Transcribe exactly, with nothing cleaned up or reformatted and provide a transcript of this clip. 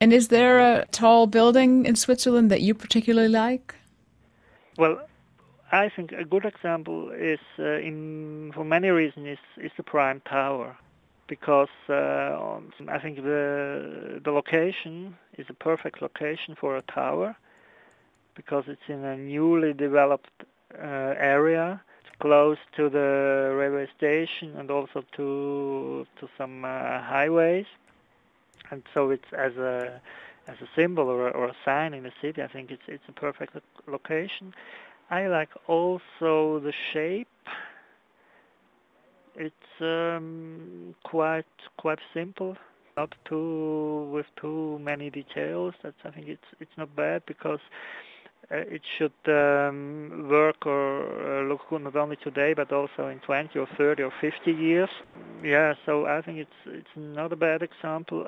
And is there a tall building in Switzerland that you particularly like? Well, I think a good example is, uh, in for many reasons, is, is the Prime Tower, because uh, I think the the location is a perfect location for a tower, because it's in a newly developed uh, area, close to the railway station and also to to some uh, highways, and so it's as a as a symbol or a, or a sign in the city. I think it's it's a perfect lo- location. I like also the shape. It's um, quite quite simple, not too with too many details. That's I think it's it's not bad, because uh, it should um, work or uh, look good not only today but also in twenty or thirty or fifty years. Yeah, so I think it's it's not a bad example.